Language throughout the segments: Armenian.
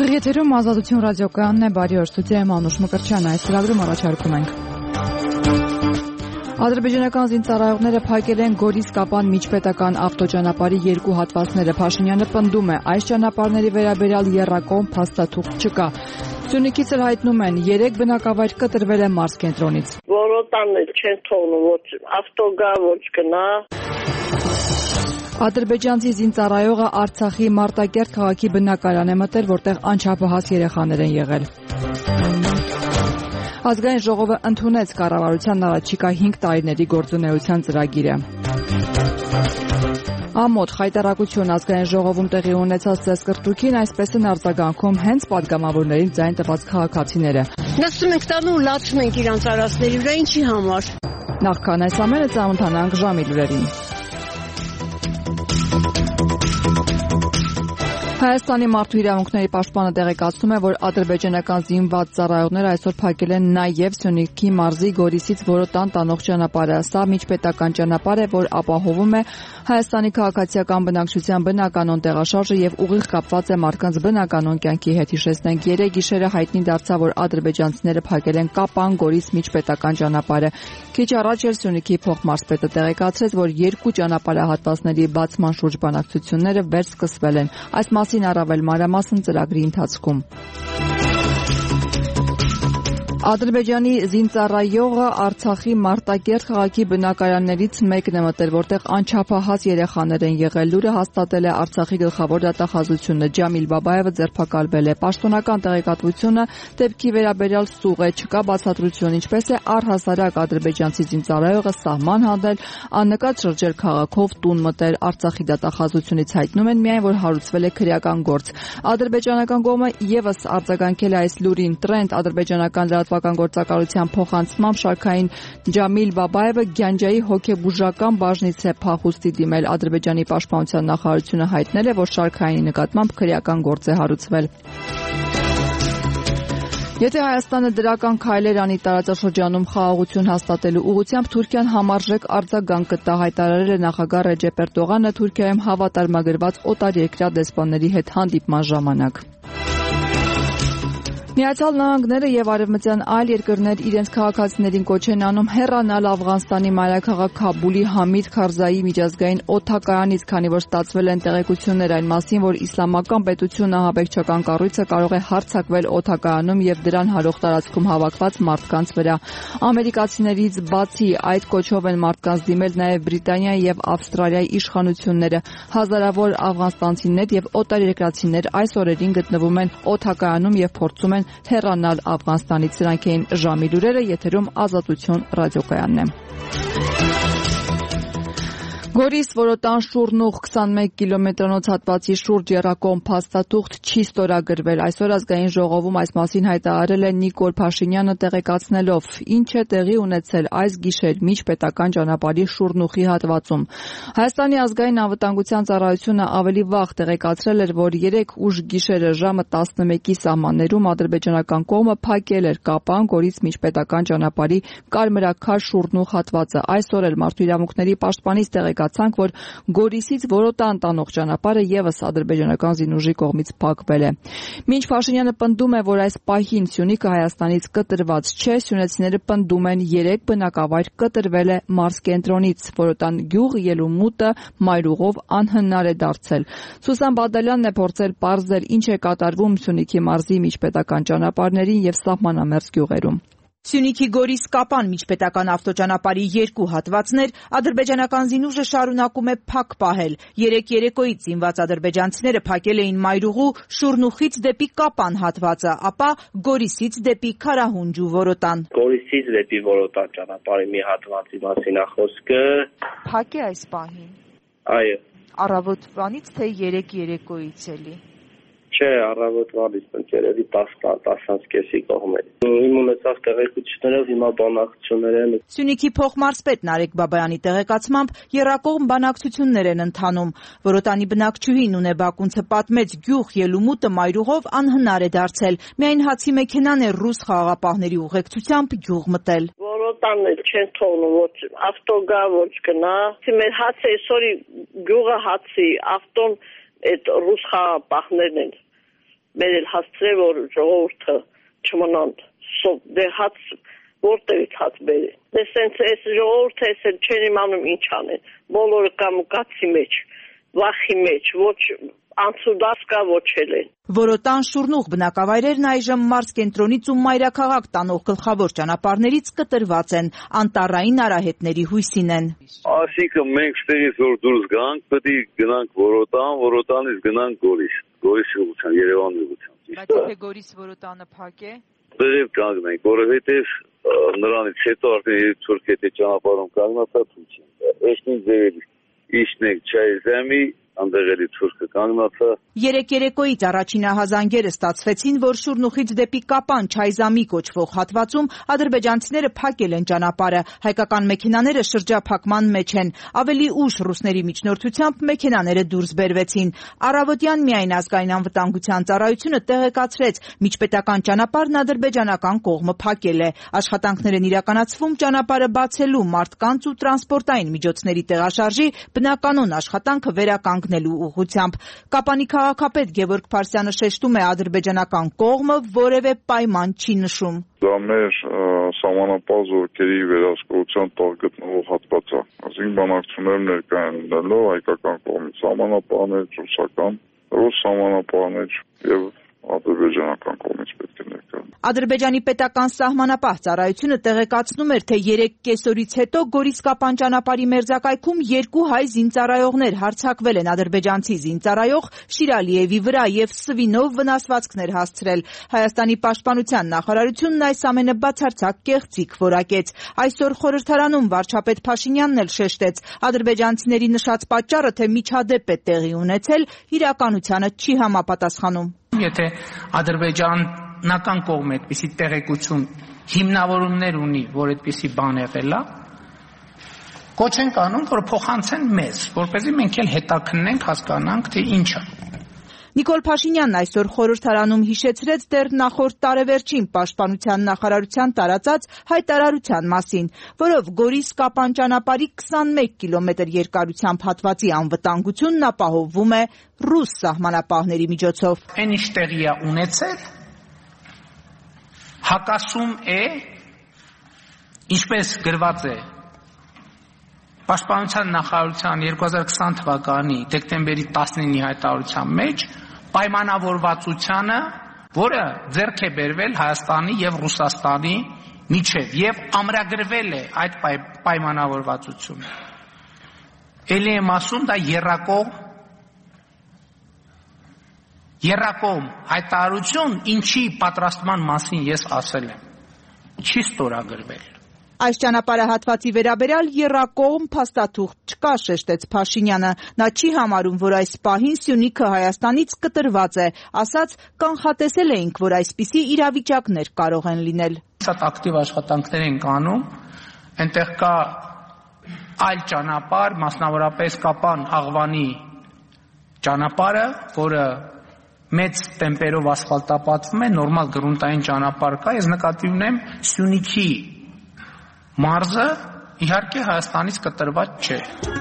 Ուղիղ եթերում Ազատություն ռադիոկայանն է, բարի օր, ստուդիայում Անուշ Մկրտչյանն է, այս ծրագրում առաջարկում ենք։ Ադրբեջանական զինծառայողները փակել են Գորիս-Կապան միջպետական ավտոճանապարհի երկու հատվածները։ Փաշինյանը պնդում է, այս ճանապարհների վերաբերյալ եռակողմ փաստաթուղթ չկա։ Սյունիքից էլ հայտնում են, 3 բնակավայր կտրվել է Մարս կենտրոնից։ Որոտանն էլ չեն թողնում, ոչ ավտո գա, ոչ գնա։ Ադրբեջանցի զինծառայողը Արցախի Մարտակերտ քաղաքի բնակարան է մտել, որտեղ անչափահաս երեխաներ են եղել։ Ազգային ժողովը ընդունեց կառավարության առաջիկա 5 տարիների գործունեության ծրագիրը։ Ամոթ խայտարակություն Ազգային ժողովում տեղի ունեցած ծեսկրտուքին, այսպես են արձագանքում հենց պատգամավորներին ձայն տված քաղաքացիները։ Նստում ենք տանը ու լացում ենք իրանց արածների վրա, ինչի համար։ Նախքան այս ամենը ծանոթանանք ժամի լուրերին։ Հայաստանի մարդու իրավունքների պաշտպանը տեղեկացնում է, որ ադրբեջանական զինված ծառայողները այսօր փակել են նաև Սյունիքի մարզի Գորիսից Որոտան տանող ճանապարհը։ Սա միջպետական ճանապարհ է, որ ապահովում է Հայաստանի քաղաքացիական բնակչության բնականոն տեղաշարժը եւ ուղիղ կապված է մարդկանց բնականոն կյանքի հետ։ Հիշեցնենք, երեկ գիշերը հայտնի դարձավ, որ ադրբեջանցիները փակել են Կապան-Գորիս միջպետական ճանապարհը։ Քիչ առաջ էլ Սյունիքի փոխմարզպետը տեղեկացրեց, որ երկու ճանապարհահատվածների բացման շուրջ բանակցությունները վերսկսվել են։ Այս մասին առավել մանրամասն ծրագրի ընթացքում։ Ադրբեջանի զինծառայողը Արցախի Մարտակերտ քաղաքի բնակարաններից մեկն է մտել, որտեղ անչափահաս երեխաներ են եղել։ Լուրը հաստատել է Արցախի գլխավոր դատախազությունը։ Ջամիլ Բաբայևը ձերբակալվել է։ Պաշտոնական տեղեկատվությունը դեպքի վերաբերյալ սուղ է, չկա բացատրություն, ինչպես է առհասարակ ադրբեջանցի զինծառայողը սահման հանել, աննկատ շրջել քաղաքով, տուն մտել։ Արցախի դատախազությունից հայտնում են միայն, որ հարուցվել է քրեական գործ։ Ադրբեջանական կողմը եւս արձագանքել է այս լուրին։ Տրենդ ադրբեջանական լրատվական գործակալության փոխանցմամբ շարքային Ջամիլ Բաբայևը Գյանջայի հոգեբուժական բաժնից է փախուստի դիմել։ Ադրբեջանի պաշտպանության նախարարությունը հայտնել է, որ շարքայինի նկատմամբ քրեական գործ է հարուցվել։ Եթե Հայաստանը դրական քայլեր անի տարածաշրջանում խաղաղություն հաստատելու ուղղությամբ, Թուրքիան համարժեք արձագանք կտա, հայտարարել է նախագահ Ռեջեփ Էրդողանը Թուրքիայում հավատարմագրված օտարերկրյա դեսպանների հետ հանդիպման ժամանակ։ Միացյալ Նահանգները եւ արևմտյան այլ երկրներ իրենց քաղաքացիներին կոչ են անում հեռանալ Աֆղանստանի մայրաքաղաք Քաբուլի Համիդ Քարզայի միջազգային օդակայանից, քանի որ ստացվել են տեղեկություններ այն մասին, որ իսլամական պետություն ահաբեկչական կառույցը կարող է հարձակվել օդակայանում եւ դրան հարող տարածքում հավաքված մարդկանց վրա։ Ամերիկացիներից բացի այդ կոչով են մարդկանց դիմել նաեւ Բրիտանիայի եւ Ավստրալիայի իշխանությունները։ Հազարավոր աֆղանստանցիներ եւ օտարերկրացիներ այս օրերին գտնվում են օդակայանում եւ փորձում են հեռանալ Աֆղանստանից։ Սրանք էին ժամի լուրերը, եթերում Ազատություն ռադիոկայանն է։ Գորիս Որոտան Շուրնուղ 21 կիլոմետրանոց հատվածի շուրջ եռակողմ փաստաթուղթ չի ստորագրվել։ Այսօր ազգային ժողովում այս մասին հայտարարել է Նիկոլ Փաշինյանը, տեղեկացնելով, ինչ է տեղի ունեցել այս գիշեր միջպետական ճանապարհի Շուրնուղի հատվածում։ Հայաստանի ազգային անվտանգության ծառայությունը ավելի վաղ տեղեկացրել էր, որ 3 ուշ գիշերը ժամը 11-ի սահմաններում ադրբեջանական կողմը փակել էր Կապան-Գորիս միջպետական ճանապարհի Կարմրաքար Շուրնուղ հատվածը։ Այսօր էլ մարդու իրավունքների պաշտպանից տեղեկացանք, որ Գորիսից Որոտան տանող ճանապարհը եւս ադրբեջանական զինուժի կողմից փակվել է։ Մինչ Փաշինյանը պնդում է, որ այս պահին Սյունիքը Հայաստանից կտրված չէ, սյունեցիները պնդում են 3 բնակավայր կտրվել է Մարս կենտրոնից։ Որոտան գյուղ ելումուտը մայրուղով անհնար է դարձել։ Սուսան Բադալյանն է փորձել պարզել, ինչ է կատարվում Սյունիքի մարզի միջպետական ճանապարհներին եւ սահմանամերձ գյուղերում։ Սյունիքի Գորիս-Կապան միջպետական ավտոճանապարհի երկու հատվածներ ադրբեջանական զինուժը շարունակում է փակ պահել։ Երեկ երեկոյից զինված ադրբեջանցիները փակել էին Մայրուղու Շուրնուխից դեպի Կապան հատվածը, ապա Գորիսից դեպի Քարահունջ ու Որոտան։ Գորիսից դեպի Որոտան ճանապարհի մի հատվածի մասին է խոսքը։ Փակ է այս պահին։ Այո։ Առավոտվանից թե երեկ երեկոյից էլի։ Չէ, առավոտվանից երևի 10-10:30-ի կողմերից։ Իմ ունեցած տեղեկություններով հիմա բանակցություններ են։ Սյունիքի փոխմարզպետ Նարեկ Բաբայանի տեղեկացմամբ եռակողմ բանակցություններ են ընթանում։ Որոտանի բնակչուհին Ունեբակունցը պատմեց, գյուղ ելումուտը մայրուղով անհնար է դարձել։ Միայն հացի մեքենան է ռուս խաղաղապահների ուղեկցությամբ գյուղ մտել։ Որոտանն էլ չեն թողնում, ոչ ավտո գա, ոչ գնա։ Մեր հացը այսօրի գյուղը հացի, ավտոն այդ ռուս խաղաղապահներն են մեր էլ հասցրել որ ժողովուրդը չմնան հաց որտեղից հաց բերեն։ Դեսենց այս ժողովուրդը այսել չեն իմանում ինչ անեն։ Բոլորը կամ կացի մեջ, վախի մեջ, ոչ անցուդարձ կա ոչ էլ են։ Որոտան Շուրնուղ բնակավայրերն այժմ Մարզ կենտրոնից ու մայրաքաղաք տանող գլխավոր ճանապարհներից կտրված են, անտառային արահետների հույսին են։ Այսինքն մենք ստեղից որ դուրս գանք, պետք է գնանք Որոտան, Որոտանից գնանք Գորիս, Գորիսի ուղղությամբ, Երևանի ուղղությամբ։ Բայց եթե Գորիս-Որոտանը փակ է, դեռ կանգնենք, որովհետև նրանից հետո արդեն ցուրտ եթե ճանապարհում կանգնացա ցույց են։ Էսնի ձևի իշնեք չայ զեմի անդեղելի ցուրտը կանգնացա։ Երեք երեկոյից առաջին ահազանգերը ստացվեցին, որ Շուրնուխից դեպի Կապան Չայզամի կոչվող հատվածում ադրբեջանցիները փակել են ճանապարհը, հայկական մեքենաները շրջափակման մեջ են։ Ավելի ուշ ռուսների միջնորդությամբ մեքենաները դուրս բերվեցին։ Առավոտյան միայն ազգային անվտանգության ծառայությունը տեղեկացրեց, միջպետական ճանապարհն ադրբեջանական կողմը փակել է։ Աշխատանքներ են իրականացվում ճանապարհը բացելու, մարդկանց ու տրանսպորտային միջոցների տեղաշարժի բնականոն աշխատանքը վերականգնելու ուղղությամբ։ Կապանի քաղաքապետ Գևորգ Փարսյանը շեշտում է, ադրբեջանական կողմը որևէ պայման չի նշում։ Դա մեր սահմանապահ զորքերի վերահսկողության տակ գտնվող հատված է։ Այսինքն բանակցություններ ներկայ են լինելու հայկական կողմից սահմանապահներ, ռուսական, ռուս սահմանապահներ եւ ադրբեջանական կողմից պետք է ներկայ։ Ադրբեջանի պետական սահմանապահ ծառայությունը տեղեկացնում էր, թե 3 կեսօրից հետո Գորիս-Կապան ճանապարհի մերձակայքում 2 հայ զինծառայողներ հարձակվել են ադրբեջանցի զինծառայող Շիրալիևի վրա եւ սվինով վնասվածքներ հասցրել։ Հայաստանի պաշտպանության նախարարությունն այս ամենը բացարձակ կեղծիք որակեց։ Այսօր խորհրդարանում վարչապետ Փաշինյանն էլ շեշտեց, ադրբեջանցիների նշած պատճառը, թե միջադեպ է տեղի ունեցել, իրականությանը չի համապատասխանում։ Եթե ադրբեջանական կողմը այդպիսի տեղեկություն հիմնավորումներ ունի, որ այդպիսի բան եղել է, կոչ ենք անում, որ փոխանցեն մեզ, որպեսզի մենք էլ հետաքննենք, հասկանանք, թե ինչ է։ Նիկոլ Փաշինյանն այսօր խորհրդարանում հիշեցրեց դեռ նախորդ տարեվերջին պաշտպանության նախարարության տարածած հայտարարության մասին, որով Գորիս-Կապան ճանապարհի 21 կիլոմետր երկարությամբ հատվածի անվտանգությունն ապահովվում է ռուս սահմանապահների միջոցով։ Այն ինչ տեղի է ունեցել, հակասում է, ինչպես գրված է Պաշտպանության նախարարության 2020 թվականի դեկտեմբերի 19-ի հայտարարության մեջ պայմանավորվածությանը, որը ձեռք է բերվել Հայաստանի եւ Ռուսաստանի միջև եւ ամրագրվել է այդ պայմանավորվածությունը։ Էլի եմ ասում, դա երակողմ հայտարարություն, ինչի պատրաստման մասին ես ասել եմ, չի ստորագրվել։ Այս ճանապարհահատվածի վերաբերյալ եռակողմ փաստաթուղթ չկա, շեշտեց Փաշինյանը։ Նա չի համարում, որ այս պահին Սյունիքը Հայաստանից կտրված է, ասաց, կանխատեսել էինք, որ այսպիսի իրավիճակներ կարող են լինել։ Շատ ակտիվ աշխատանքներ ենք անում, այնտեղ կա այլ ճանապարհ, մասնավորապես Կապան-Աղվանի ճանապարհը, որը մեծ տեմպերով ասֆալտապատվում է, նորմալ գրունտային ճանապարհ կա, ես նկատի ունեմ Սյունիքի մարզը իհարկե Հայաստանից կտրված չէ։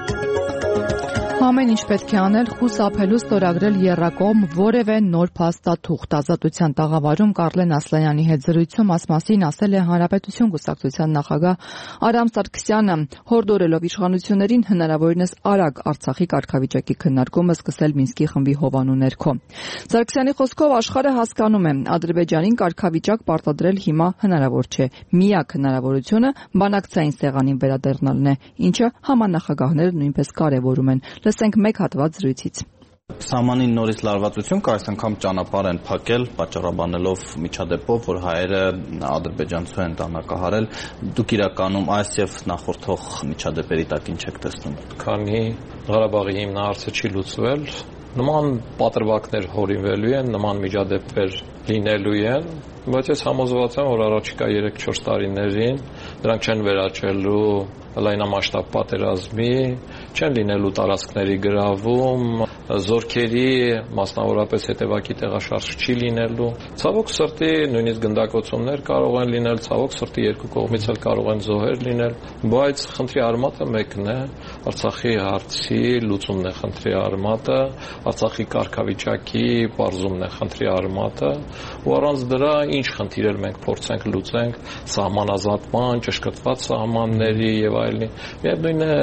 Ամեն ինչ պետք է անել խուսափելու ստորագրել եռակողմ որևէ նոր փաստաթուղթ։ Ազատության տաղավարում Կարլեն Ասլանյանի հետ զրույցում մասին ասել է Հանրապետություն կուսակցության նախագահ Արամ Սարգսյանը, հորդորելով իշխանություններին հնարավորինս արագ Արցախի կարգավիճակի քննարկումը սկսել Մինսկի խմբի հովանու ներքո։ Սարգսյանի խոսքով աշխարհը հասկանում է, Ադրբեջանին կարգավիճակ պարտադրել հիմա հնարավոր չէ։ Միակ հնարավորությունը բանակցային սեղանին վերադառնալն է, ինչը համանախագահները նույնպես կարևորում են։ Լսենք մեկ հատված զրույցից։ Սահմանին նորից լարվածություն կա, այս անգամ ճանապարհ են փակել, պատճառաբանելով միջադեպով, որ հայերը ադրբեջանցու են տանակահարել։ Դուք իրականում այս եւ նախորդող միջադեպերի տակ ինչ եք տեսնում։ Քանի Ղարաբաղի հիմնահարցը չի լուծվել, նման պատրվակներ հորինվելու են, նման միջադեպեր լինելու են, բայց ես համոզված եմ, որ առաջիկա 3-4 տարիներին դրանք չեն վերաճելու լայնամասշտաբ պատերազմի չեն լինելու տարածքների գրավում, զորքերի մասնավորապես հետևակի տեղաշարժ չի լինելու։ Ցավոք սրտի նույնիսկ գնդակոծումներ կարող են լինել, ցավոք սրտի երկու կողմից էլ կարող են զոհեր լինել, բայց խնդրի արմատը մեկն է, Արցախի հարցի լուծումն է խնդրի արմատը, Արցախի կարգավիճակի բարձումն է խնդրի արմատը, ու առանց դրա ինչ խնդիրներ մենք փորձենք լուծենք, սահմանազատման, ճշգրտված սահմանների եւ այլն։ Միևնույն է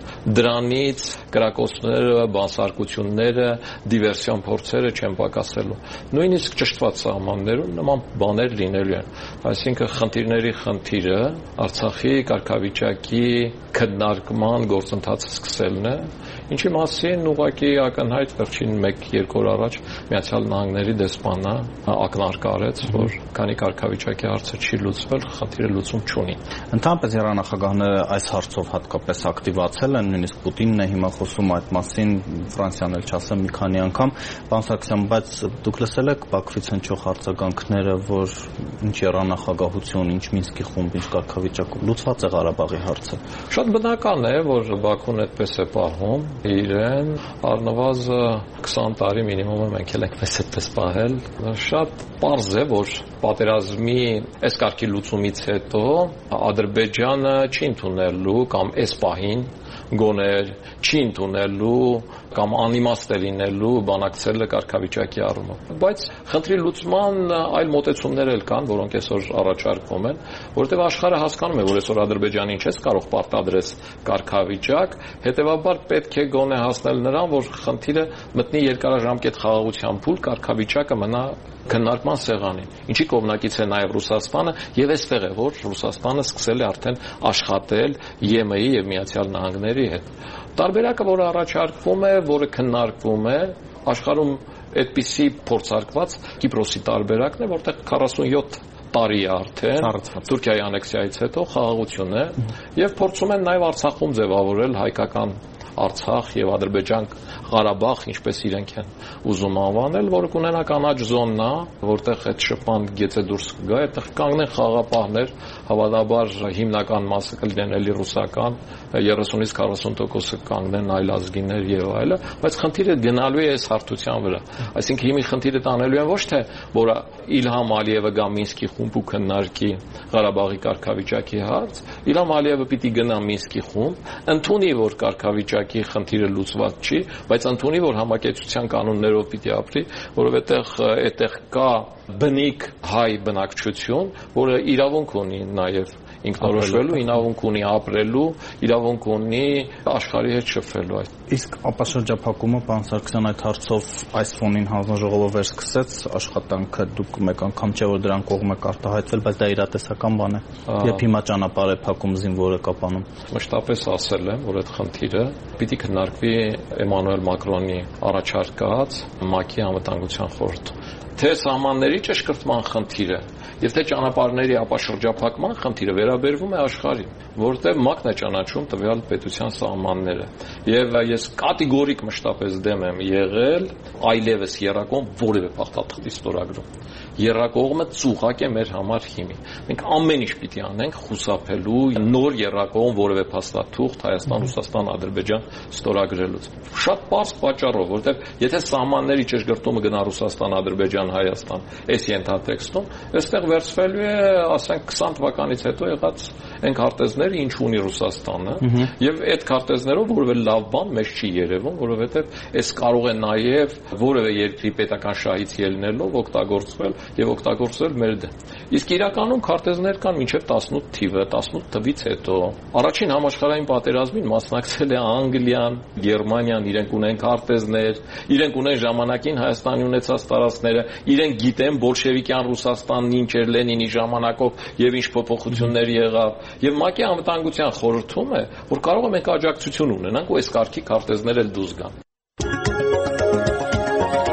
դրանից կրակոցները, բանսարկությունները, դիվերսիոն փորձերը չեն պակասելու։ Նույնիսկ ճշտված սահմաններում նման բաներ լինելու են։ Այսինքն խնդիրների խնդիրը Արցախի կարգավիճակի քննարկման գործընթացը սկսելն է, ինչի մասին ուղղակի ակնհայտ վերջին 1-2 օր առաջ Միացյալ Նահանգների դեսպանը ակնարկ արեց, որ քանի կարգավիճակի հարցը չի լուծվել, խնդիրը լուծում չունի։ Ընդհանրապես երանախագահները այս հարցով հատկապես ակտիվացել են, նույնիսկ Պուտինն է հիմա խոսում այդ մասին, Ֆրանսիան էլ չասեմ մի քանի անգամ, պարոն Սարգսյան, բայց դուք լսել եք Բաքվից հնչող արձագանքները, որ ինչ երանախագահություն, ինչ Մինսկի խումբ, ինչ կարգավիճակում լուծված է Ղարաբաղի հարցը։ Շատ բնական է, որ Բաքուն այդպես է պահում իրեն, առնվազն 20 տարի մինիմումը մենք էլ ենք այդպես պահել։ Շատ պարզ է, որ պատերազմի այս կարգի լուծումից հետո Ադրբեջանը չի ընդունելու կամ այս պահին գոնե չի ընդունելու կամ անիմաստ է լինելու բանակցելը կարգավիճակի առումով։ Բայց խնդրի լուծման այլ մոտեցումներ էլ կան, որոնք այսօր առաջարկվում են, որովհետև աշխարհը հասկանում է, որ այսօր Ադրբեջանին չես կարող պարտադրես կարգավիճակ, հետևաբար պետք է գոնե հասնել նրան, որ խնդիրը մտնի երկարաժամկետ խաղաղության փուլ, կարգավիճակը մնա քննարկման սեղանին։ Ինչի կողմնակից է նաև Ռուսաստանը, եւ այստեղ է, որ Ռուսաստանը սկսել է արդեն աշխատել ԵՄ-ի եւ Միացյալ Նահանգների հետ։ Տարբերակը, որը առաջարկվում է, որը քննարկվում է, աշխարհում այդպիսի փորձարկված Կիպրոսի տարբերակն է, որտեղ 47 տարի է արդեն Թուրքիայի անեքսիայից հետո խաղաղություն է եւ փորձում են նաև Արցախում ձևավորել հայկական Արցախ եւ Ադրբեջան Ղարաբաղ, ինչպես իրենք են ուզում անվանել, որը կունենա կանաչ զոննա, որտեղ այդ շփման գեցը դուրս կգա, այդտեղ կանգնեն խաղապահներ, հավանաբար հիմնական մասը կլինեն էլի ռուսական, 30-ից 40% կանգնեն այլ ազգիներ եւ այլը, բայց խնդիրը գնալու է այս հարթության վրա։ Այսինքն հիմի խնդիրը տանելու են ոչ թե որ Իլհամ Ալիևը գա Մինսկի խումբ ու քննարկի Ղարաբաղի կարգավիճակի հարց, Իլհամ Ալիևը պիտի գնա Մինսկի խումբ, ընդունի որ կարգավիճակի խնդիրը լուծված չի, բայց ընդունի որ համակեցության կանոններով պիտի ապրի, որովհետեւ այդտեղ կա բնիկ հայ բնակչություն, որը իրավունք ունի նաեւ ինքնորոշվելու, իրավունք ունի ապրելու, իրավունք ունի աշխարհի հետ շփվելու։ Իսկ ապաշրջափակումը, պարոն Սարգսյան, այդ հարցով այս ֆոնին հանձնաժողովը վերսկսեց աշխատանքը, դուք մեկ անգամ չէ որ դրան կողմ եք արտահայտվել, բայց դա իրատեսական բան է։ Երբ հիմա ճանապարհ է փակում զինվորը կապանում։ Մշտապես ասել եմ, որ այդ խնդիրը պիտի քննարկվի Էմանուել Մակրոնի առաջարկած ՄԱԿ-ի անվտանգության խորհրդում։ Թե սահմանների ճշգրտման խնդիրը եւ թե ճանապարհների ապաշրջափակման խնդիրը վերաբերվում է աշխարհին, որտեղ ՄԱԿ-ն է ճանաչում տվյալ պետության սահմանները։ Եվ ես կատեգորիկ մշտապես դեմ եմ եղել այլևս երրակողմ որևէ փախտաթղթի ստորագրում։ Երրակողմը ծուղակ է մեր համար հիմի։ Մենք ամեն ինչ պիտի անենք խուսափելու նոր երրակողմ որևէ փաստաթուղթ Հայաստան, Ռուսաստան, Ադրբեջան ստորագրելուց։ Շատ պարզ պատճառով, որտեղ եթե սահմանների ճշգրտումը գնա Ռուսաստան, Ադրբեջան, Հայաստան, այս ենթատեքստում, այստեղ վերցվելու է, ասենք 20 թվականից հետո եղած այն քարտեզները, ինչ ունի Ռուսաստանը, եւ այդ քարտեզներով որևէ լավ բան մեզ չի երևում, որովհետեւ այս կարող է նաեւ որևէ երկրի պետական շահից ելնելով օգտագործվել եւ օգտագործվել մեր դեմ։ Իսկ իրականում քարտեզներ կան մինչեւ 18 թիվը, 18 թվից հետո առաջին համաշխարհային պատերազմին մասնակցել է Անգլիան, Գերմանիան, իրենք ունեն քարտեզներ, իրենք ունեն ժամանակին Հայաստանի ունեցած տարածքները, իրենք գիտեն բոլշևիկյան Ռուսաստանն ինչ էր Լենինի ժամանակով եւ ինչ փոփոխություններ եղավ, եւ ՄԱԿ-ի անվտանգության խորհրդում է, որ կարող է մենք աջակցություն ունենանք ու այս կարգի քարտեզներ էլ դուրս գան։ Այս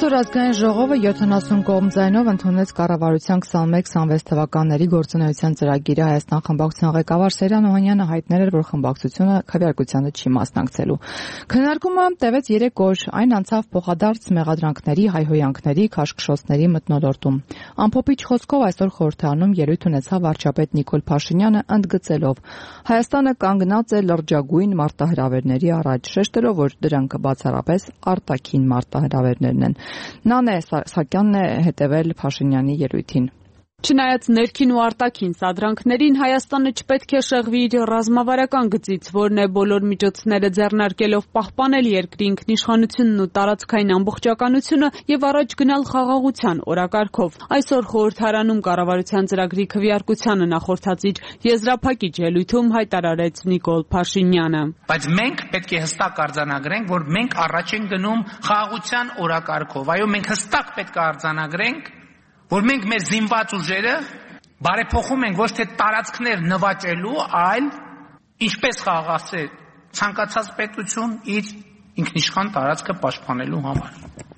Այսօր ազգային ժողովը 70 կողմ ձայնով ընդունեց կառավարության 21-26 թվականների գործունեության ծրագիրը։ Հայաստան խմբակցության ղեկավար Սերյան Օհանյանը հայտնել էր, որ խմբակցությունը քվեարկությանը չի մասնակցելու։ Քննարկումը տևեց 3 օր, այն անցավ փոխադարձ մեղադրանքների, հայհոյանքների, քաշքշոցների մթնոլորտում։ Ամփոփիչ խոսքով այսօր խորհրդարանում ելույթ ունեցավ վարչապետ Նիկոլ Փաշինյանը, ընդգծելով. Հայաստանը կանգնած է լրջագույն մարտահրավերների առաջ, շեշտելով, որ դրանք բացառապես արտաքին մարտահրավերներն են։ Նանե Սահակյանն է հետևել Փաշինյանի ելույթին։ Չնայած ներքին ու արտաքին սադրանքներին, Հայաստանը չպետք է շեղվի իր ռազմավարական գծից, որն է բոլոր միջոցները ձեռնարկելով պահպանել երկրի ինքնիշխանությունն ու տարածքային ամբողջականությունը եւ առաջ գնալ խաղաղության օրակարգով։ Այսօր խորհրդարանում կառավարության ծրագրի քվեարկությանը նախորդած իր եզրափակիչ ելույթում հայտարարեց Նիկոլ Փաշինյանը։ Բայց մենք պետք է հստակ արձանագրենք, որ մենք առաջ ենք գնում խաղաղության օրակարգով։ Այո, մենք հստակ պետք է արձանագրենք, որ մենք մեր զինված ուժերը բարեփոխում ենք ոչ թե տարածքներ նվաճելու, այլ ինչպես խաղաղացել ցանկացած պետություն իր ինքնիշխան տարածքը պաշտպանելու համար։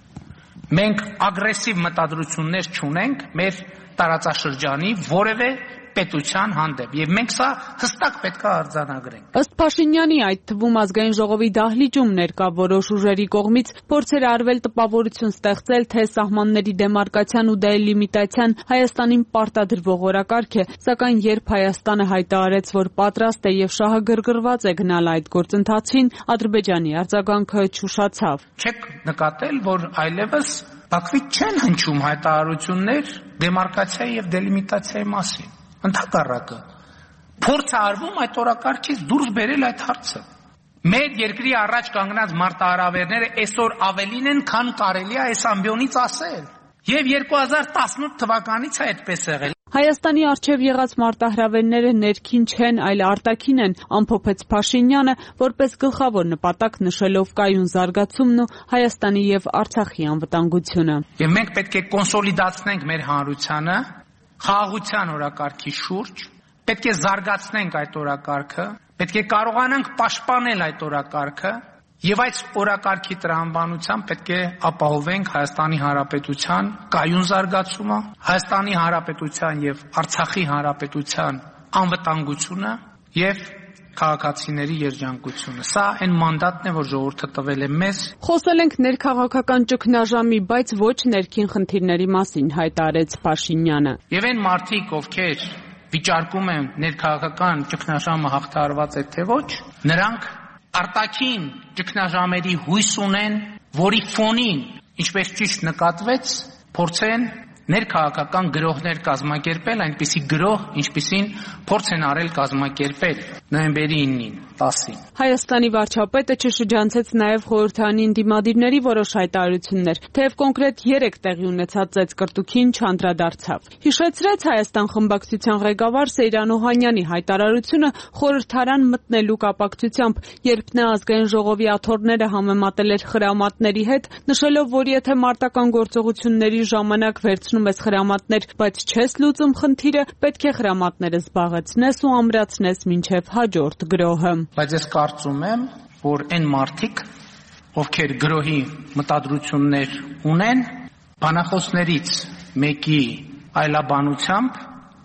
Մենք ագրեսիվ մտադրություններ չունենք մեր տարածաշրջանի որևէ պետության հանդեպ եւ մենք սա հստակ պետք է արձանագրենք։ Ըստ Փաշինյանի, այդ թվում ազգային ժողովի դահլիճում ներկա որոշ ուժերի կողմից փորձեր արվել տպավորություն ստեղծել, թե սահմանների դեմարկացիան ու դելիմիտացիան Հայաստանին պարտադրվող օրակարգ է, սակայն երբ Հայաստանը հայտարարեց, որ պատրաստ է եւ շահագրգռված է գնալ այդ գործընթացին, Ադրբեջանի արձագանքը չուշացավ։ Չեք նկատել, որ այլևս Բաքվից չեն հնչում հայտարարություններ դեմարկացիայի եւ դելիմիտացիայի մասին։ Ընդհակառակը փորձ է արվում այդ օրակարգից դուրս բերել այդ հարցը։ Մեր երկրի առաջ կանգնած մարտահրավերները այսօր ավելին են, քան կարելի է այս ամբիոնից ասել։ Եվ 2018 թվականից է այդպես եղել։ Հայաստանի առջև եղած մարտահրավերները ներքին չեն, այլ արտաքին են, ամփոփեց Փաշինյանը, որպես գլխավոր նպատակ նշելով կայուն զարգացումն ու Հայաստանի եւ Արցախի անվտանգությունը։ Եվ մենք պետք է կոնսոլիդացնենք մեր հանրությանը խաղաղության օրակարգի շուրջ, պետք է զարգացնենք այդ օրակարգը, պետք է կարողանանք պաշտպանել այդ օրակարգը եւ այդ օրակարգի տրամաբանությամբ պետք է ապահովենք Հայաստանի Հանրապետության կայուն զարգացումը, Հայաստանի Հանրապետության եւ Արցախի Հանրապետության անվտանգությունը եւ քաղաքացիների երջանկությունը։ Սա այն մանդատն է, որ ժողովուրդը տվել է մեզ։ Խոսել ենք ներքաղաքական ճգնաժամի, բայց ոչ ներքին խնդիրների մասին, հայտարարեց Փաշինյանը։ Եվ այն մարդիկ, ովքեր վիճարկում են ներքաղաքական ճգնաժամը հաղթահարված է թե ոչ, նրանք արտաքին ճգնաժամերի հույս ունեն, որի ֆոնին, ինչպես ճիշտ նկատվեց, փորձեն ներքաղաքական գրոհներ կազմակերպել, այնպիսի գրոհ, ինչպիսին փորձ են արել կազմակերպել նոյեմբերի 9-ին, 10-ին։ Հայաստանի վարչապետը չշրջանցեց նաև խորհրդարանի ընդդիմադիրների որոշ հայտարարություններ, թեև կոնկրետ 3 տեղի ունեցած ծեծկռտուքին չանդրադարձավ։ Հիշեցրեց Հայաստան խմբակցության ղեկավար Սերյան Օհանյանի հայտարարությունը խորհրդարան մտնելու կապակցությամբ, երբ նա ազգային ժողովի աթոռները համեմատել էր խրամատների հետ, նշելով, որ եթե մարտական գործողությունների ժամանակ վերցնում ես խրամատներ, բայց չես լուծում խնդիրը, պետք է խրամատները զբաղեցնես ու ամրացնես մինչև հաջորդ գրոհը։ Բայց ես կարծում եմ, որ այն մարդիկ, ովքեր գրոհի մտադրություններ ունեն, բանախոսներից մեկի այլաբանությամբ,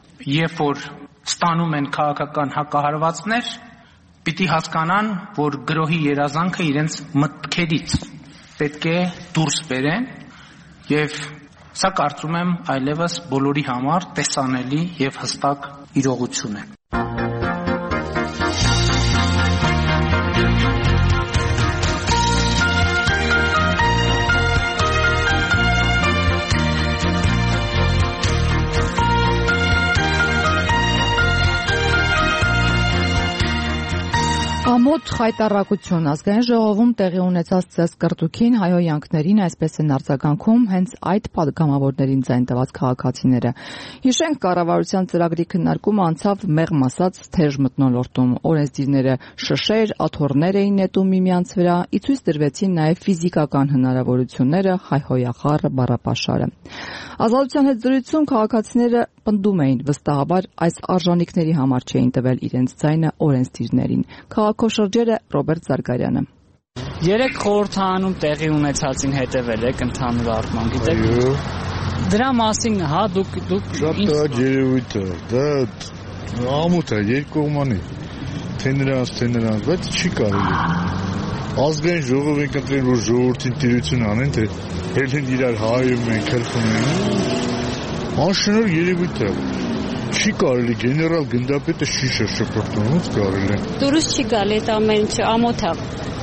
երբ որ ստանում են քաղաքական հակահարվածներ, պիտի հասկանան, որ գրոհի երազանքը իրենց մտքերից պետք է դուրս բերեն եւ սա կարծում եմ այլևս բոլորի համար տեսանելի եւ հստակ իրողություն է։ Ամոթ խայտառակություն ազգային ժողովում տեղի ունեցած ծեծկռտուքին հայհոյանքներին այսպես են արձագանքում հենց այդ պատգամավորներին ձայն տված քաղաքացիները։ Հիշենք, կառավարության ծրագրի քննարկումը անցավ մեղմ ասած թեժ մթնոլորտում, օրենսդիրները շշեր, աթոռներ էին նետում միմյանց վրա, ի ցույց դրվեցին նաև ֆիզիկական հնարավորությունները, հայհոյախառը, բառապաշարը։ Ազատության հետ զրույցում քաղաքացիները պնդում էին, վստահաբար այս արժանինքների համար չէին տվել իրենց ձայնը օրենսդիրներին։ Քաղաքաշրջերը Ռոբերտ Զարգարյանը։ Երեք խորհրդանում տեղի ունեցածին հետևել եք ընդհանուր առմամբ, գիտեք։ Դրա մասին, հա, դուք շատ երևույթ է, դա ամոթ է երկկողմանի, թե նրանց, բայց չի կարելի։ Ազգային ժողով ենք ընտրել, որ ժողովրդին տիրություն անեն, թե հելին իրար հայում են, քրխում են։ Անշնոր երևույթ է։ Չի կարելի, գեներալ գնդապետը շիշը շպրտում, ոնց կարելի է։ Դուրս չի գալի այդ ամեն ինչը, ամոթ է։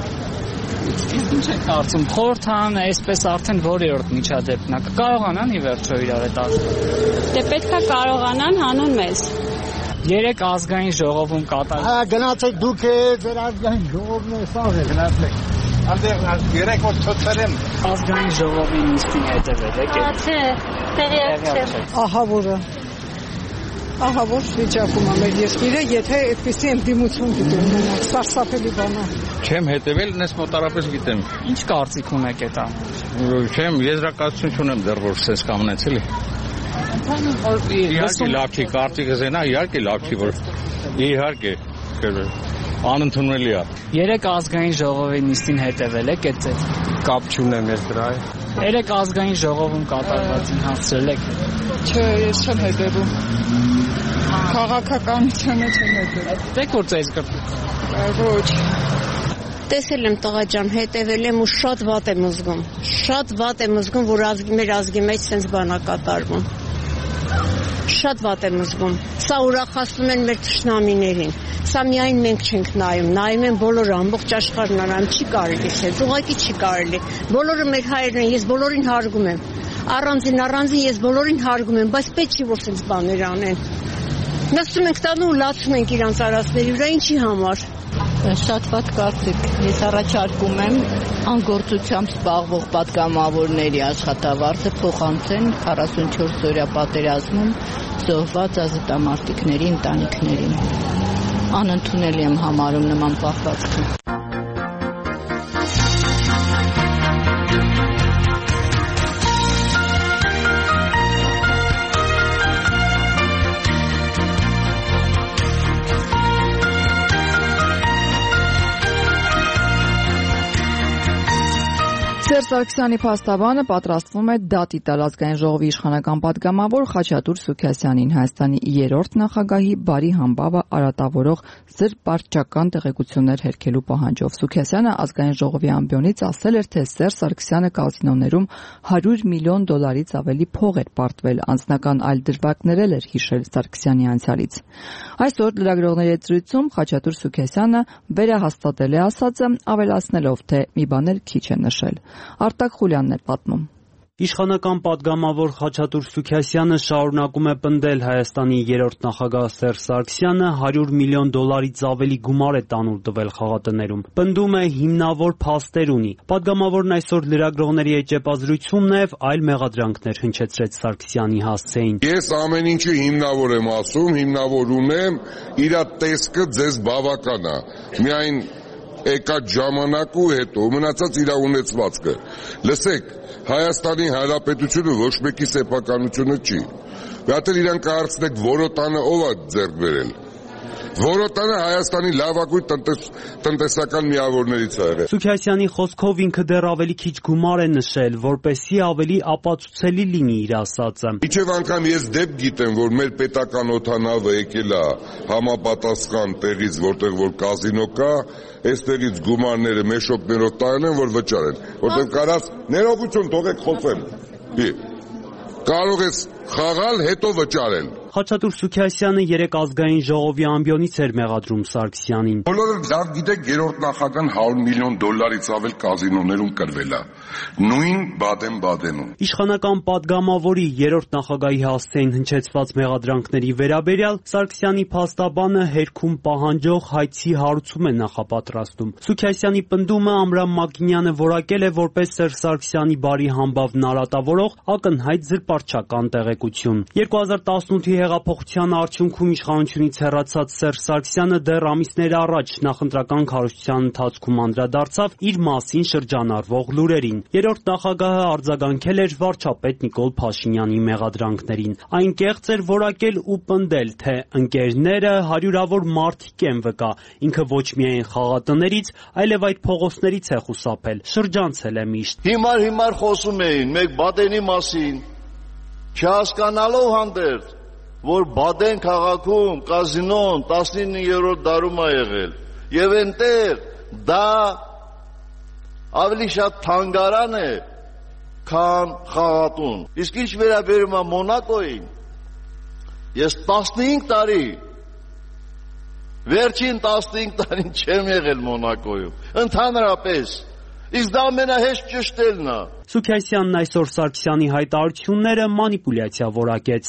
Ինչ եք կարծում, խորհրդանը այսպես արդեն որերորդ միջադեպն է, կկարողանան ի վերջո իրար այդ աշխատել։ Դե պետք է կարողանան հանուն մեզ։ Երեք ազգային ժողովում կատարել։ Հա, գնացեք դուք ձեր ազգային ժողովն է սաղ է, գնացեք։ Այնտեղ երեք օր ցոցել եմ։ Ազգային ժողովի նիստին հետևել եք։ Չէ, տեղյակ չեմ։ Ահա որ վիճակում է մեր երկիրը, եթե այդպեսի ընդդիմություն գիտի ունենալ, սարսափելի բան է։ Չեմ հետևել, նես մոտարապես գիտեմ։ Ինչ կարծիք ունեք այդ ամենը։ Չեմ եզրակացություն չունեմ դեռ որ սես կամնեց էլի։ Իհարկե լավ չի, կարծիքս այնա, իհարկե լավ չի, որ իհարկե անընդունելի է։ Երեք ազգային ժողովի նիստին հետևել եք այդ կապ չունեմ ես դրա։ Երեք ազգային ժողովում կատարվածին հասցրել եք։ Չէ, ես չեմ հետևում։ Քաղաքականությանը չեմ հետևում։ Դեք որ ձեզ կրտուկ։ Ոչ։ Տեսել եմ տղա ջան, հետևել եմ ու շատ վատ եմ զգում։ Շատ վատ եմ զգում, որ մեր ազգի մեջ sense բան է կատարվում։ Շատ վատ եմ զգում։ Սա ուրախացնում են մեր թշնամիներին։ Սա միայն մենք չենք նայում են բոլորը, ամբողջ աշխարհն նայում, չի կարելի սենց, ուղղակի չի կարելի։ Բոլորը մեր հայրն են, ես բոլորին հարգում եմ։ Առանձին ես բոլորին հարգում եմ, բայց պետք չի որ սենց բաներ անեն։ Նստում ենք տանում ու լացում ենք իրանց արածների վրա, ինչի համար։ Շատ վատ կարծիք։ Ես առաջարկում եմ անգործությամբ զբաղվող պատգամավորների աշխատավարձը փոխանցեն 44-օրյա պատերազմում զոհված ազատամարտիկների ընտանիքներին։ Անընդունելի եմ համարում նման պահվածքը։ Սերժ Սարգսյանի փաստաբանը պատրաստվում է դատի տալ ազգային ժողովի իշխանական պատգամավոր Խաչատուր Սուքիասյանին, Հայաստանի 3-րդ նախագահի բարի համբավը արատավորող զրպարտչական տեղեկություններ հերքելու պահանջով։ Սուքիասյանը ազգային ժողովի ամբիոնից ասել էր, թե Սերժ Սարգսյանը կազինոներում $100 միլիոն ավելի փող էր պարտվել, անձնական այլ դրվագներ էր հիշել Սարգսյանի անցյալից։ Այսօր լրագրողների հետ զրույցում Խաչատուր Սուքիասյանը վերահաստատել է ասածը, ավելացնելով, թե մի բաներ քիչ է նշել։ Արտակ Խուլյանն է պատմում։ Իշխանական պատգամավոր Խաչատուր Սուքիասյանը շարունակում է պնդել Հայաստանի 3-րդ նախագահ Սերժ Սարգսյանը $100 միլիոն ավելի գումար է տանուլ տվել խաղատներում։ Պնդում է հիմնավոր փաստեր ունի։ Պատգամավորն այսօր լրագրողների հետ ճեպազրույցում նաև այլ մեղադրանքներ հնչեցրեց Սարգսյանի հասցեին։ Ես ամեն ինչը հիմնավոր եմ ասում, հիմնավոր ունեմ, իր տեսքը ձեզ բավական է։ Միայն եկած ժամանակ ու հետո մնացած իր ունեցվածքը։ Լսեք, Հայաստանի Հանրապետությունը ոչ մեկի սեփականությունը չի։ Դատել իրան կարծնեք Որոտանը ով է ձեռք բերել։ Որոտանը Հայաստանի լավագույն տնտեսական միավորներից է եղել։ Սուքիասյանի խոսքով ինքը դեռ ավելի քիչ գումար է նշել, որպեսզի ավելի ապացուցելի լինի իր ասածը։ Իչև անգամ ես դեպք գիտեմ, որ մեր պետական օդանավը եկել է համապատասխան տեղից, որտեղ որ կազինո կա, այստեղից գումարները մեշոպներով տայել են, որ վճարեն։ Որտեղ կարած ներողություն թողեք խոսեմ։ Կարող ես խաղալ, հետո վճարել։ Խաչատուր Սուքիասյանը երեք ազգային ժողովի ամբիոնից էր մեղադրում Սարգսյանին։ Բոլորը լավ գիտեք, 3-րդ նախագահան $100 միլիոն ավել կազինոներում կրվել է։ Նույն Բադեն-Բադենում։ Իշխանական պատգամավորի 3-րդ նախագահի հասցեին հնչեցված մեղադրանքների վերաբերյալ Սարգսյանի փաստաբանը հերքում պահանջող հայցի հարուցում է նախապատրաստում։ Սուքիասյանի պնդումը Ամրամ Մակինյանը որակել է որպես Սերժ Սարգսյանի բարի համբավն արատավորող ակնհայտ զրպարտչական տեղեկություն։ 2018-ի հեղափոխության արդյունքում իշխանությունից հեռացած Սերժ Սարգսյանը դեռ ամիսներ առաջ նախընտրական քարոզչության ընթացքում անդրադարձավ իր մասին շրջանառվող լուրերին։ Երրորդ նախագահը արձագանքել էր վարչապետ Նիկոլ Փաշինյանի մեղադրանքներին։ Այն կեղծ էր որակել ու պնդել, թե ընկերները հարյուրավոր մարդիկ են վկա, ինքը ոչ միայն խաղատներից, այլև այդ փողոցներից է խուսափել, շրջանցել է միշտ։ Հիմար խոսում էին մեկ Բադենի մասին, չհասկանալով հանդերձ, որ Բադեն քաղաքում կազինոն 19-րդ դարում է եղել, եւ այնտեղ դա ավելի շատ թանգարան է, քան խաղատուն։ Իսկ ինչ վերաբերում է Մոնակոյին, ես 15 տարի, վերջին 15 տարին չեմ եղել Մոնակոյում, ընդհանրապես, իսկ դա ամենահեշտ ճշտելն է։ Սուքիասյանն այսօր Սարգսյանի հայտարարությունները մանիպուլյացիա որակեց։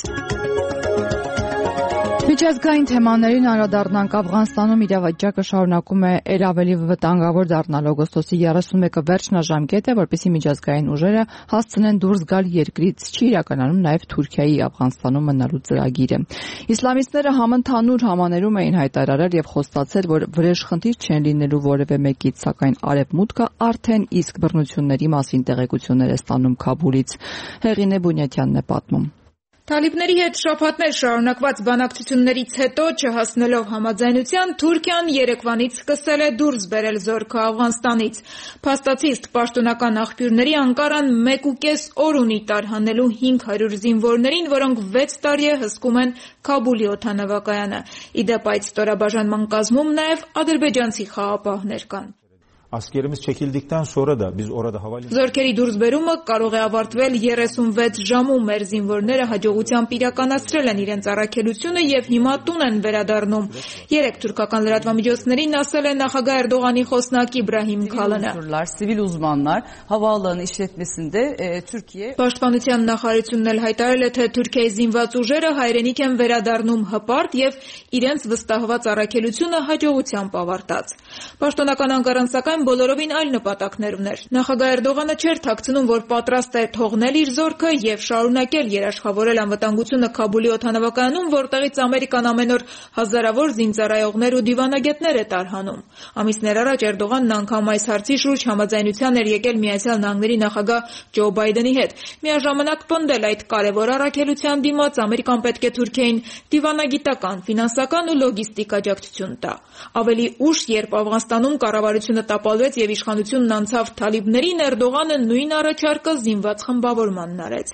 Միջազգային թեմաներին անդրադառնանք։ Աֆղանստանում իրավիճակը շարունակում է ավելի վտանգավոր դառնալ։ Օգոստոսի 31-ը վերջնաժամկետ է, որպեսզի միջազգային ուժերը հասցնեն դուրս գալ երկրից, չի իրականում նաև Թուրքիայի Աֆղանստանում մնալու ծրագիրը։ Իսլամիստները համընդհանուր համաներում էին հայտարարել եւ խոստացել, որ վրեժխնդիր չեն լինելու որևէ մեկից, սակայն Արևմուտքը արդեն իսկ բռնությունների մասին տեղեկություններ է ստանում Քաբուլից։ Հեղինե Բունյատյանն է պատմում։ Թալիբների հետ շաբաթներ շարունակված բանակցություններից հետո չհասնելով համաձայնության, Թուրքիան երեկվանից սկսել է դուրս բերել զորքը Աֆղանստանից։ Փաստացիստ պաշտոնական աղբյուրների Անկարան 1.5 օր ունի տարհանելու 500 զինվորներին, որոնք 6 տարի է հսկում են Քաբուլի օդանավակայանը։ Իդեպ այդ ստորաբաժանման կազմում նաև ադրբեջանցի խաղապահներ կան։ Askerimiz çekildikten sonra da biz orada havalimanı... Զորքերի դուրսբերումը կարող է ավարտվել 36 ժամում։ Մեր զինվորները հաջողությամբ իրականացրել են իրենց առաքելությունը եւ հիմա տուն են վերադառնում։ Երեք թուրքական լրատվամիջոցներին ասել է նախագահ Էրդողանի խոսնակ Իբրահիմ Քալանը։ Sivil uzmanlar havaalanı işletmesinde Türkiye... Պաշտպանության նախարարությունն էլ հայտարարել է, թե Թուրքիայի զինված ուժերը հայրենիք են վերադառնում հպարտ եւ իրենց վստահված առաքելությունը հաջողությամբ ավարտած։ Պաշտոնական Անկարան սակայն բոլորովին այլ նպատակներ ուներ։ Նախագահ Էրդողանը չէր թաքցնում, որ պատրաստ է թողնել իր զորքը եւ շարունակել երաշխավորել անվտանգությունը Քաբուլի օդանավակայանում, որտեղից Ամերիկան ամեն օր հազարավոր զինծառայողներ ու դիվանագետներ է տարհանում։ Ամիսներ առաջ Էրդողանն անգամ այս հարցի շուրջ համաձայնության էր եկել Միացյալ Նահանգների նախագահ Ջո Բայդենի հետ։ Միաժամանակ պնդել այդ կարևոր առաքելության դիմաց Ամերիկան պետք է Թուրքիային դիվանագիտական, ֆինանսական ու լոգիստիկ աջակցություն տա։ Ավելի ուշ, երբ Աֆղանստանում կառավարությունը տապալվեց եւ իշխանությունն անցավ թալիբներին, Էրդողանը նույն առաջարկը զինված խմբավորմանն արեց։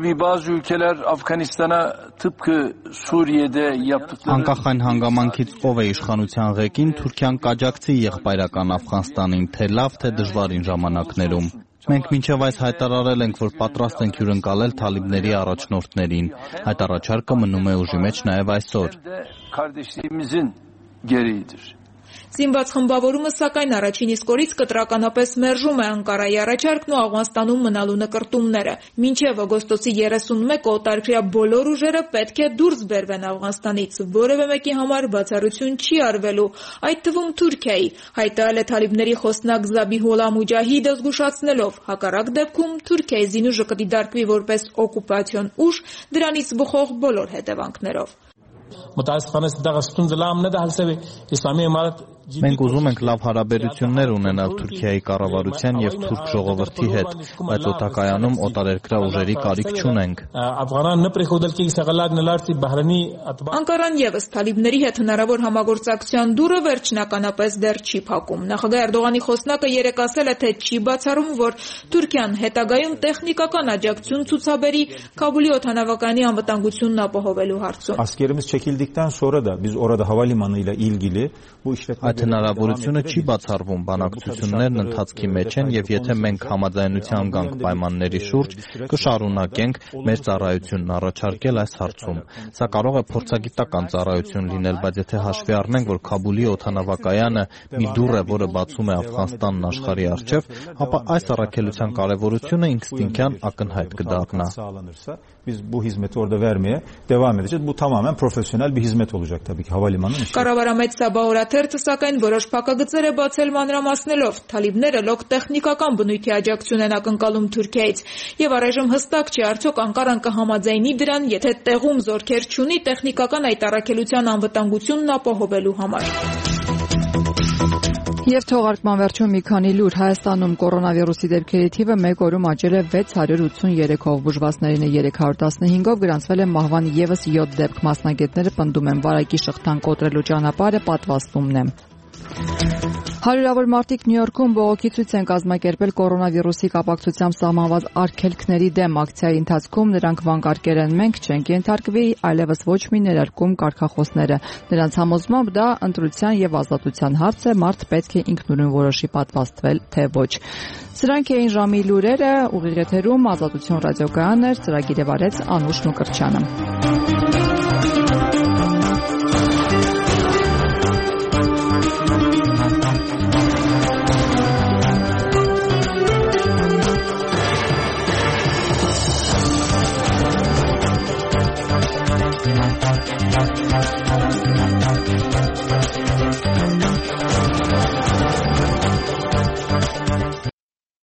Անկախ այն հանգամանքից ով է իշխանության ղեկին, Թուրքիան կաջակցի եղբայրական Աֆղանստանին թե լավ, թե դժվարին ժամանակներում։ Մենք մինչև այս հայտարարել ենք, որ պատրաստ ենք հյուրընկալել թալիբների առաջնորդներին։ Այդ առաջարկը մնում է ուժի մեջ նաև այսօր։ Զինված խմբավորումը սակայն առաջին իսկ օրից կտրականապես մերժում է Անկարայի առաջարկն ու Աֆղանստանում մնալու նկրտումները։ Մինչև օգոստոսի 31-ը օտարքրյա բոլոր ուժերը պետք է դուրս բերվեն Աֆղանստանից։ Որևէ մեկի համար բացառություն չի արվելու, այդ թվում Թուրքիայի, հայտարարել է թալիբների խոսնակ Զաբիհոլլա Մուջահիդը, զգուշացնելով, հակառակ դեպքում Թուրքիայի զինուժը կդիտարկվի որպես օկուպացիոն ուժ, դրանից բխող բոլոր հետևանքներով։ Մենք ուզում ենք լավ հարաբերություններ ունենալ Թուրքիայի կառավարության եւ թուրք ժողովրդի հետ, բայց օդակայանում օտարերկրյա ուժերի կարիք չունենք։ Անկարան եւս թալիբների հետ հնարավոր համագործակցության դուռը վերջնականապես դեռ չի փակում։ Նախագահ Էրդողանի խոսնակը երեկ ասել է, թե չի բացառում, որ Թուրքիան հետագայում տեխնիկական աջակցություն ցուցաբերի Քաբուլի օդանավակայանի անվտանգությունն ապահովելու հարցում։ Askerimiz çekildikten sonra da biz orada havalimanıyla ilgili bu işletme հնարավորությունը չի բացառվում, բանակցություններն ընթացքի մեջ են եւ եթե մենք համաձայնության գանք պայմանների շուրջ, կշարունակենք մեր ծառայությունն առաջարկել այս հարցում։ Սա կարող է փորձագիտական ծառայություն լինել, բայց եթե հաշվի առնենք, որ Քաբուլի օդանավակայանը մի դուռ է, որը բացում է Աֆղանստանն աշխարհի առջև, ապա այս առաքելության կարևորությունը ինստինկտյան ակնհայտ կդառնա։ Biz bu hizmeti orada vermeye devam edeceğiz. Bu tamamen profesyonel bir hizmet olacak tabii ki havalimanının işi. Կառավարամետ Սաբա Օրաթերթը սակայն որոշ փակագծեր է բացել մանրամասնելով. թալիբները լոկ տեխնիկական բնույթի աջակցություն են ակնկալում Թուրքիայից եւ առայժմ հստակ չի արդյոք Անկարան կհամաձայնի դրան, եթե տեղում զորքեր չունի տեխնիկական այդ առաքելության անվտանգությունն ապահովելու համար։ Եվ թողարկման վերջում մի քանի լուր. Հայաստանում կորոնավիրուսի դեպքերի թիվը մեկ օրում աճել է 683-ով, բուժվածներին է 315-ով, գրանցվել է մահվան եւս 7 դեպք։ Մասնագետները պնդում են, վարակի շղթան կոտրելու ճանապարհը պատվաստումն է։ Հարյուրավոր մարդիկ Նյու Յորքում բողոքի ցույց են կազմակերպել կորոնավիրուսի կապակցությամբ սահմանված արգելքների դեմ։ Ակցիայի ընթացքում նրանք վանկարկել են «Մենք չենք ենթարկվի, այլևս ոչ մի ներարկում» կարգախոսները։ Նրանց համոզմամբ դա ընտրության եւ ազատության հարց է, մարդ պետք է ինքնուրույն որոշի պատվաստվել, թե ոչ։ Սրանք էին ժամի լուրերը, ուղիղ եթերում Ազատություն ռադիոկայանն էր, ծրագիրը վարեց Անուշ Նուկրչյանը։